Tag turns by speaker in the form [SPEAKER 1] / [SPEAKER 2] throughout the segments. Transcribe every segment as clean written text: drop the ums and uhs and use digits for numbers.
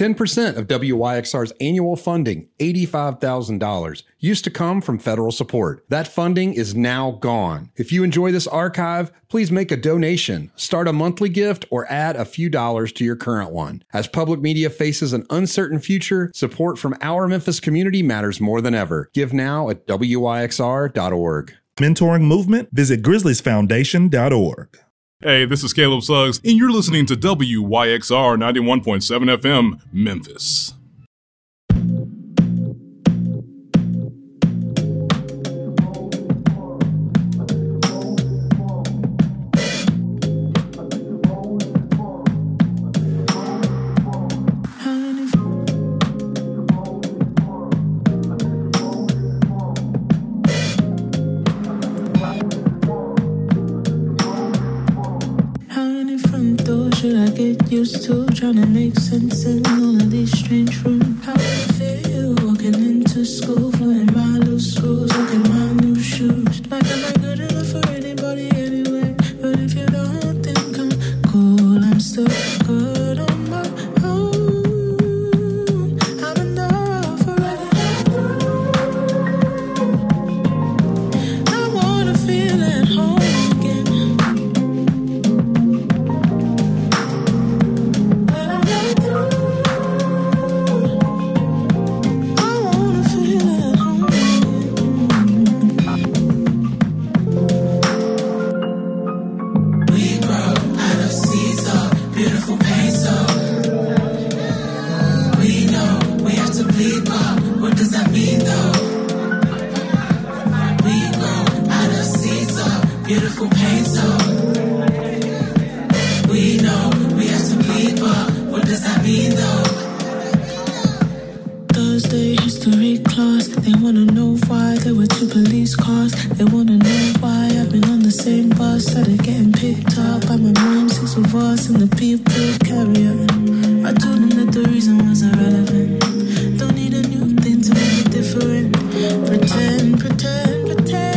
[SPEAKER 1] 10% of WYXR's annual funding, $85,000, used to come from federal support. That funding is now gone. If you enjoy this archive, please make a donation, start a monthly gift, or add a few dollars to your current one. As public media faces an uncertain future, support from our Memphis community matters more than ever. Give now at WYXR.org.
[SPEAKER 2] Mentoring movement? Visit grizzliesfoundation.org.
[SPEAKER 3] Hey, this is Caleb Suggs, and you're listening to WYXR 91.7 FM, Memphis.
[SPEAKER 4] Should I get used to trying to make sense in all of these strange rooms? How I feel walking into school, flying my loose screws, looking my new shoes. Like I'm not good enough for anybody anyway. But if you don't think I'm cool, I'm still good on my own. I'm enough already. I wanna feel at home. Beautiful pain, so we know we have to bleed, but what does that mean though? Thursday history class, they wanna know why there were 2 police cars. They wanna know why I've been on the same bus, started getting picked up by my mom, 6 of us in the people carrier. I told them that the reason was irrelevant. Don't need a new thing to make it different. Pretend, pretend, pretend.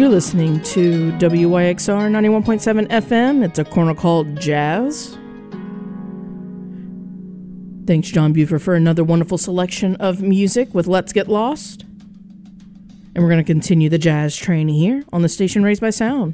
[SPEAKER 5] You're listening to WYXR 91.7 FM. It's a corner called Jazz. Thanks, John Buford, for another wonderful selection of music with Let's Get Lost. And we're going to continue the jazz train here on the station Raised by Sound.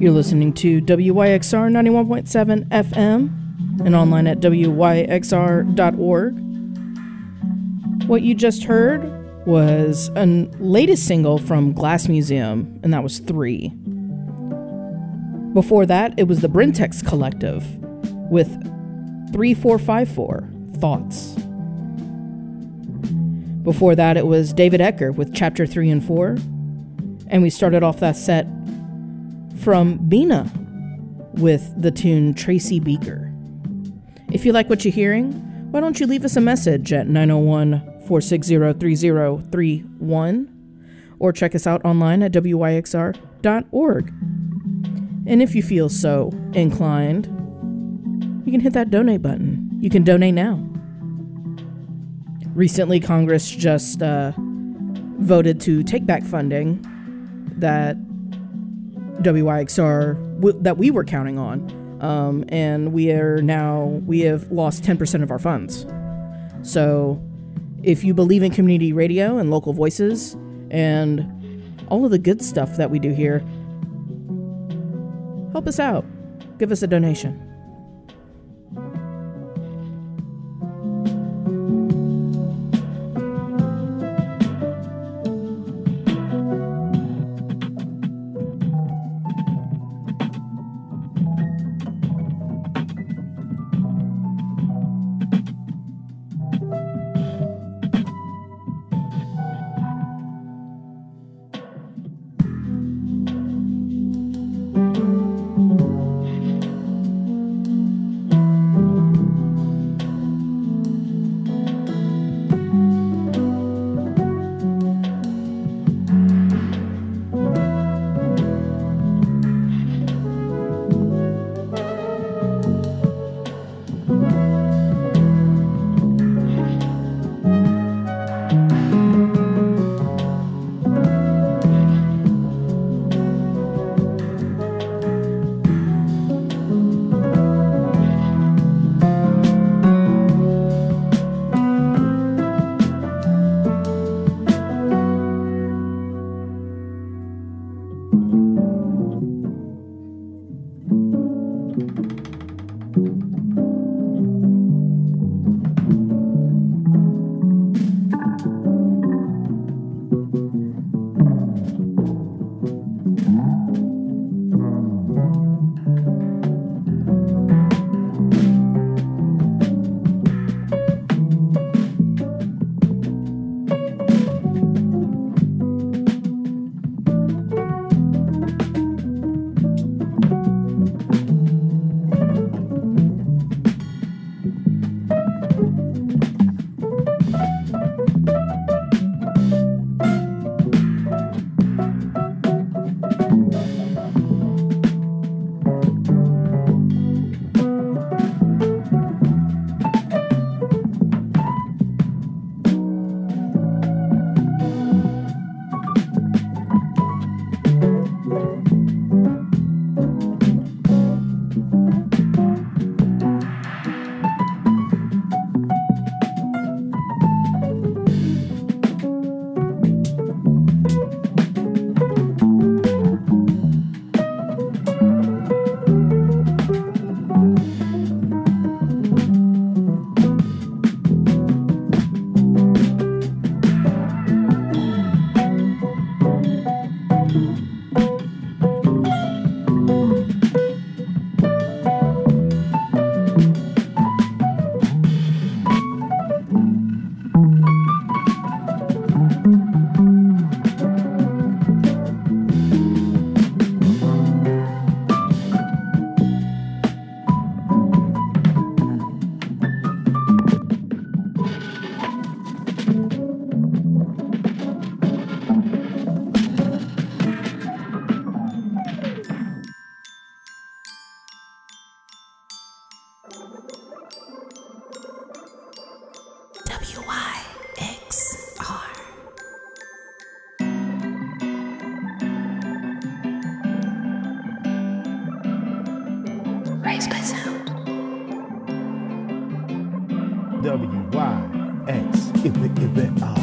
[SPEAKER 5] You're listening to WYXR 91.7 FM and online at WYXR.org. What you just heard was a latest single from Glass Museum, and that was 3. Before that, it was the Brentex Collective with 3454, Thoughts. Before that, it was David Ecker with Chapter 3 and 4. And we started off that set from Bina with the tune Tracy Beaker. If you like what you're hearing, why don't you leave us a message at 901-460-3031 or check us out online at wyxr.org. And if you feel so inclined, you can hit that donate button. You can donate now. Recently, Congress just voted to take back funding that WYXR that we were counting on, and we have lost 10% of our funds. So, if you believe in community radio and local voices and all of the good stuff that we do here, help us out. Give us a donation.
[SPEAKER 4] Raised by Sound.
[SPEAKER 6] WYXR.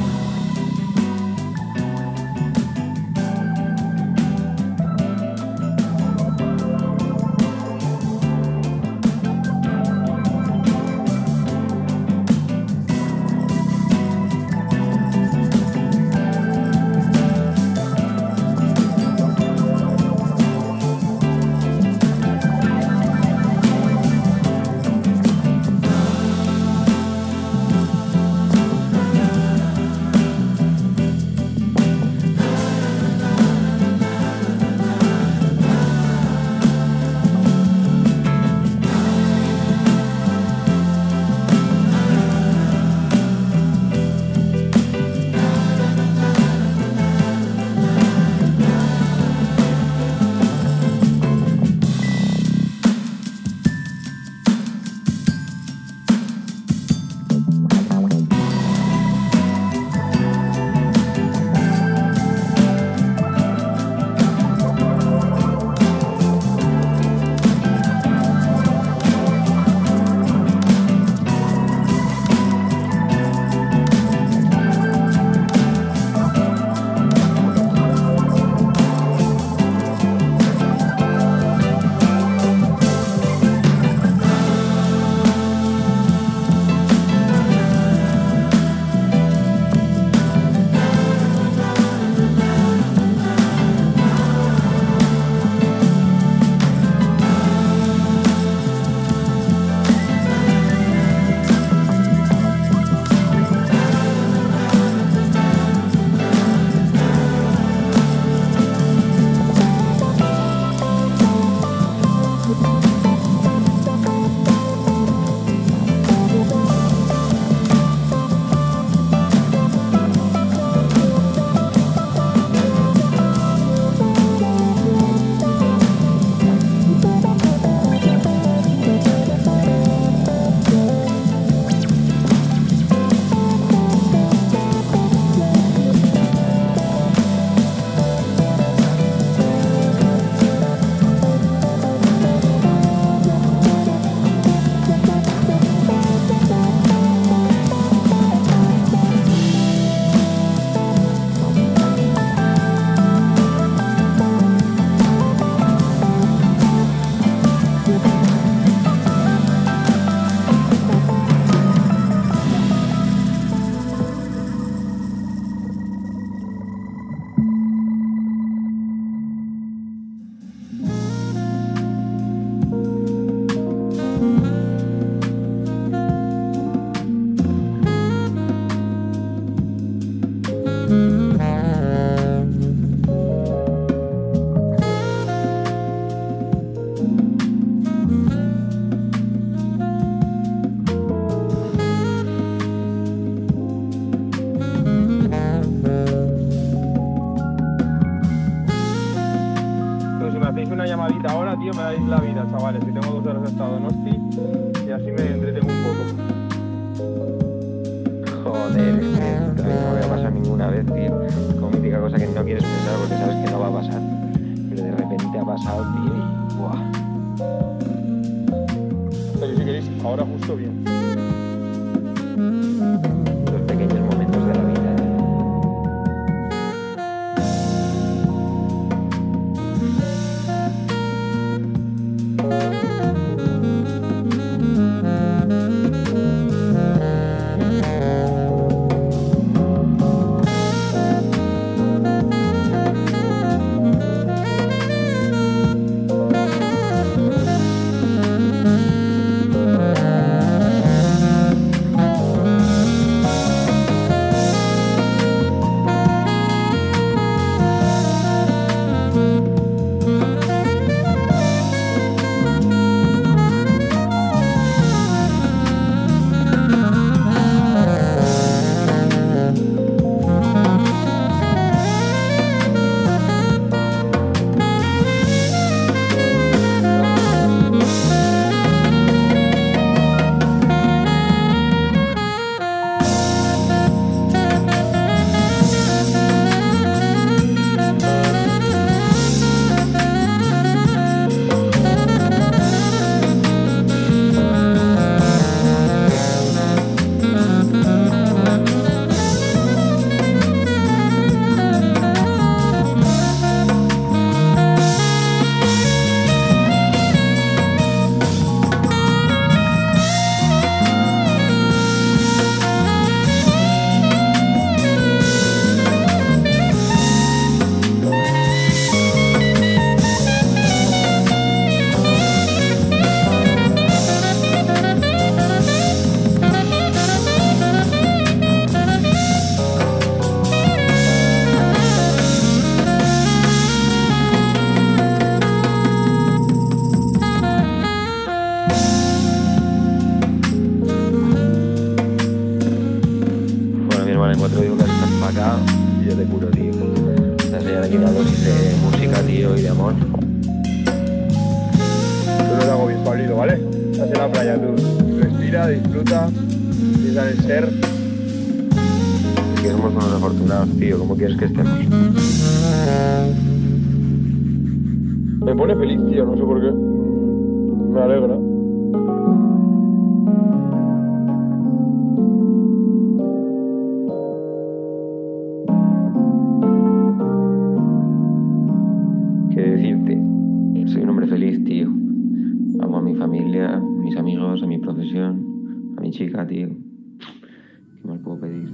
[SPEAKER 7] chavales, que tengo 2 horas hasta Donosti y así me entretengo un poco.
[SPEAKER 8] Joder, es que esto no me va a pasar ninguna vez, tío. Es como mítica cosa que no quieres pensar porque sabes que no va a pasar. Pero de repente ha pasado, tío, y ¡buah!
[SPEAKER 7] Pero si queréis, ahora justo bien.
[SPEAKER 8] Los pequeños momentos de la vida. En 4 días estás para acá y yo te curo, tío. Te enseñaré aquí una dosis de música, tío, y de amor.
[SPEAKER 7] Yo lo hago bien, Pablito, ¿vale? Estás en la playa, tú. Respira, disfruta, piensa en el ser.
[SPEAKER 8] Es que somos unos afortunados, tío. ¿Cómo quieres que estemos?
[SPEAKER 7] Me pone feliz, tío, no sé por qué. Me alegra.
[SPEAKER 8] ¿Qué decirte? Soy un hombre feliz, tío. Amo a mi familia, a mis amigos, a mi profesión, a mi chica, tío. ¿Qué más puedo pedir?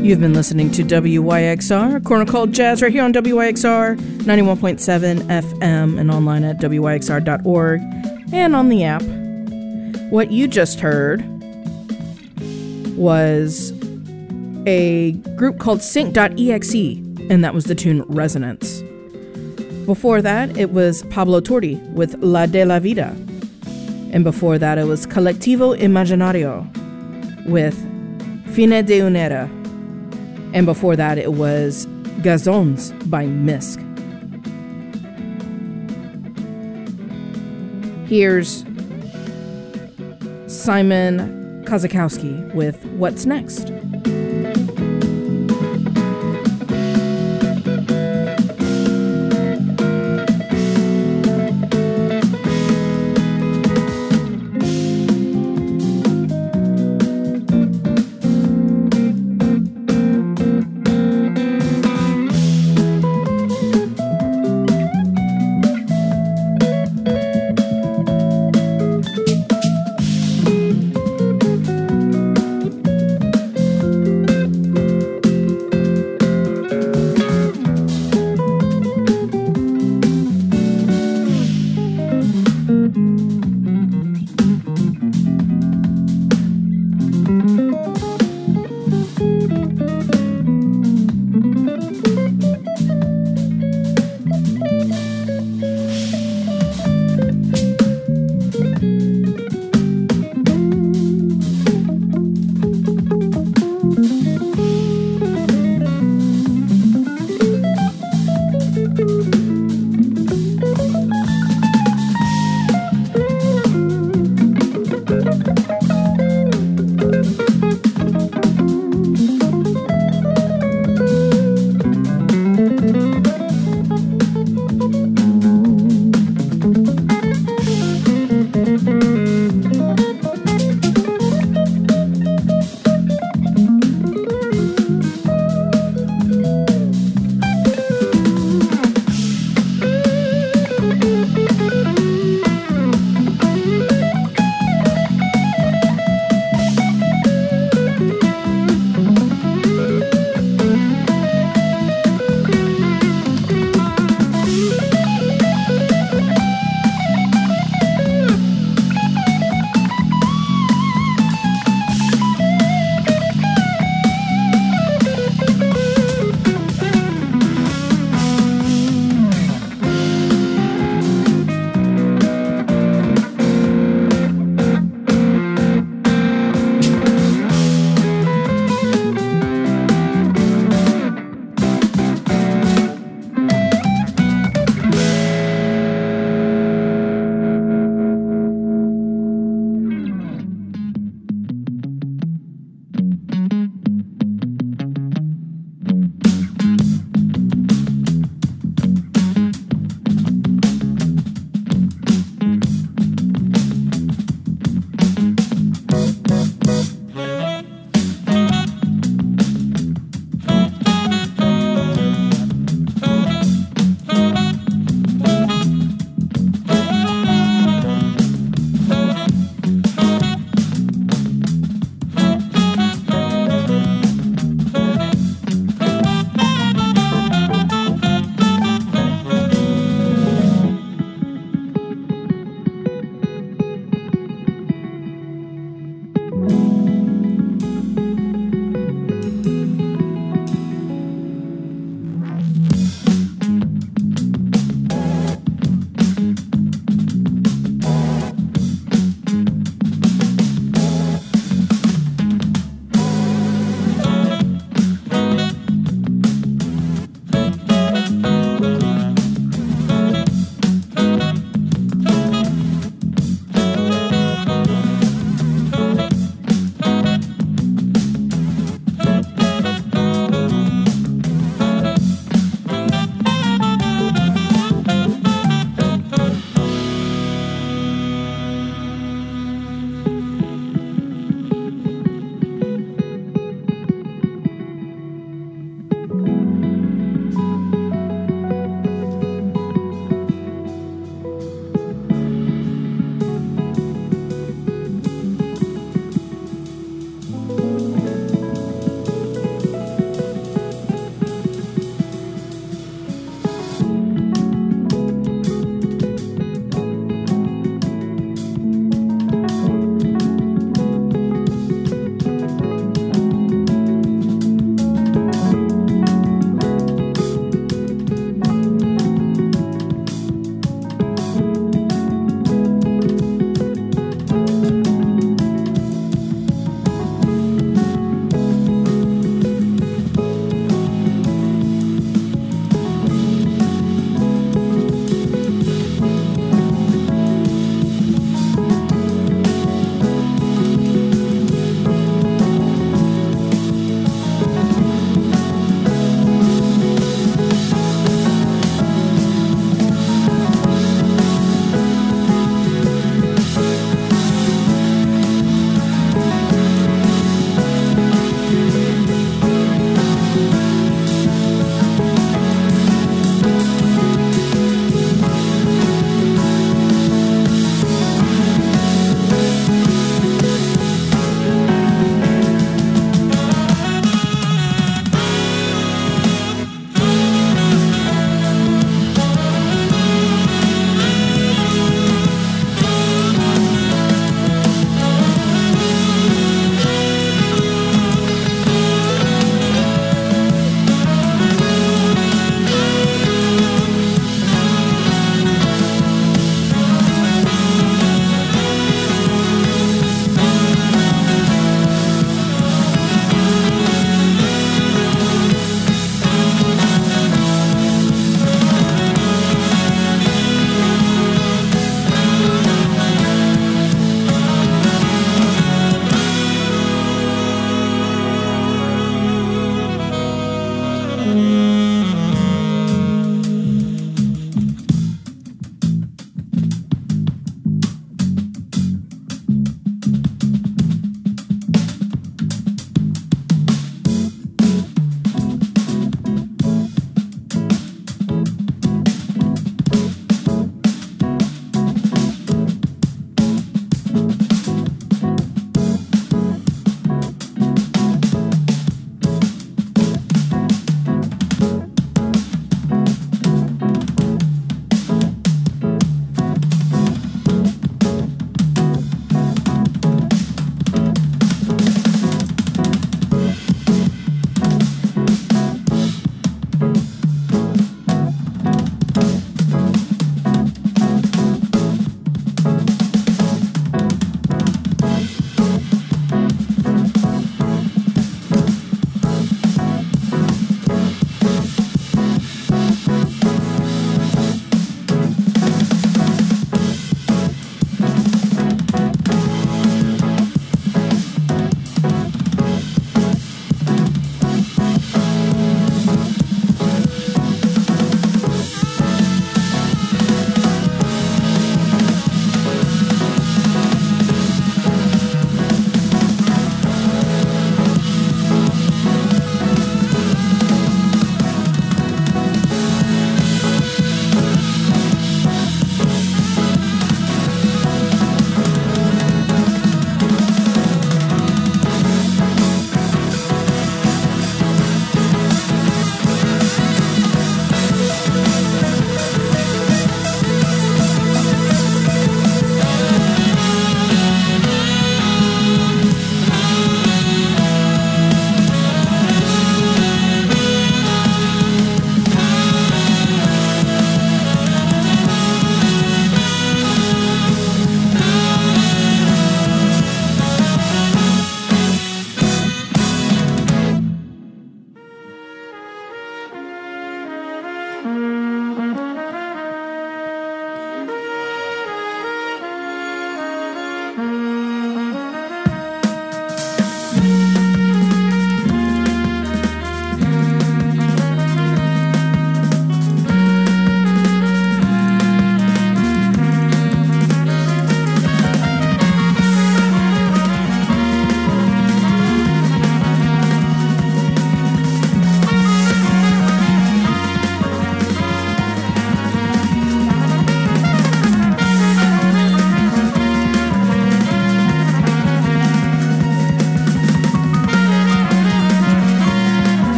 [SPEAKER 5] You've been listening to WYXR, a corner called Jazz, right here on WYXR 91.7 FM and online at WYXR.org and on the app. What you just heard was a group called Sync.exe, and that was the tune Resonance. Before that, it was Pablo Torti with La de la Vida. And before that, it was Colectivo Imaginario with Fine de una Era. And before that, it was Gazons by Misk. Here's Simon Kazakowski with What's Next?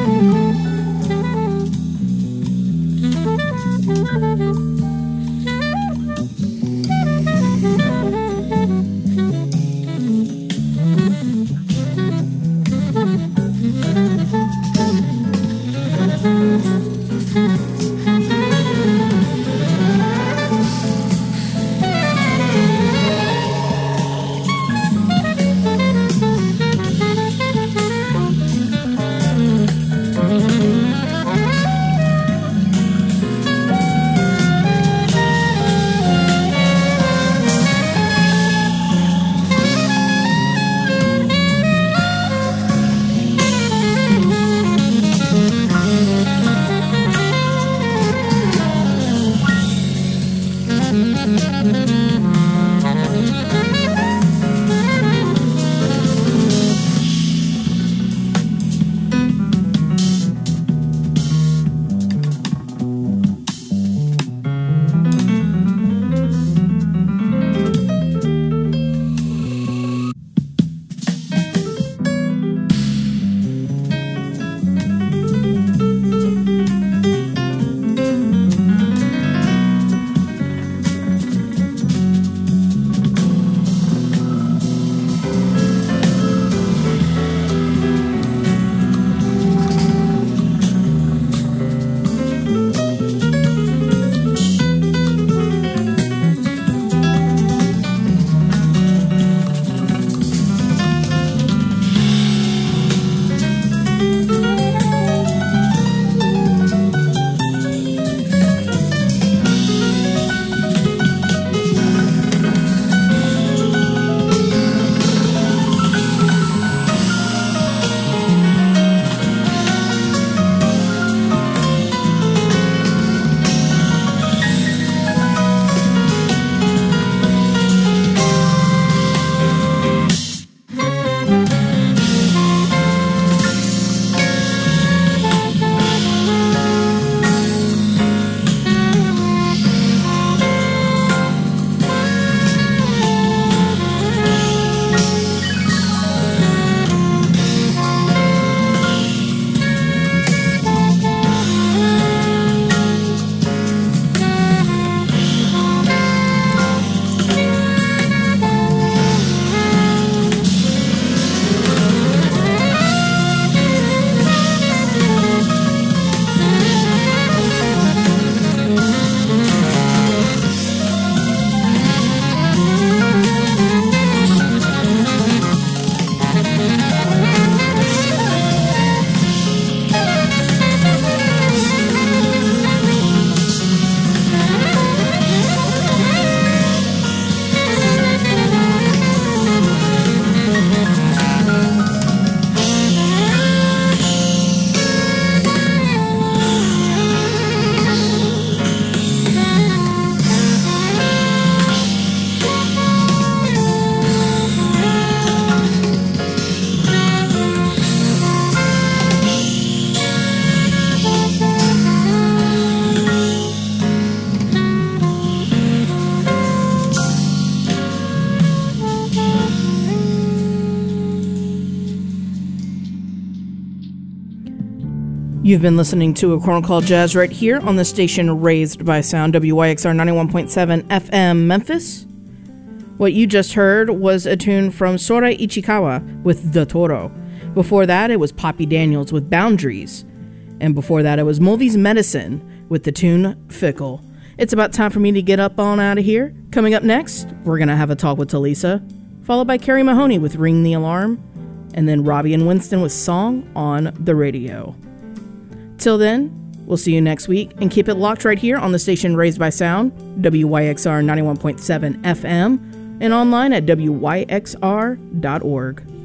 [SPEAKER 5] You've been listening to A Corner Called Jazz right here on the station Raised by Sound, WYXR 91.7 FM Memphis. What you just heard was a tune from Sora Ichikawa with The Toro. Before that, it was Poppy Daniels with Boundaries. And before that, it was Mulvey's Medicine with the tune Fickle. It's about time for me to get up on out of here. Coming up next, we're going to have a talk with Talisa, followed by Carrie Mahoney with Ring the Alarm, and then Robbie and Winston with Song on the Radio. Till then, we'll see you next week, and keep it locked right here on the station Raised by Sound, WYXR 91.7 FM, and online at WYXR.org.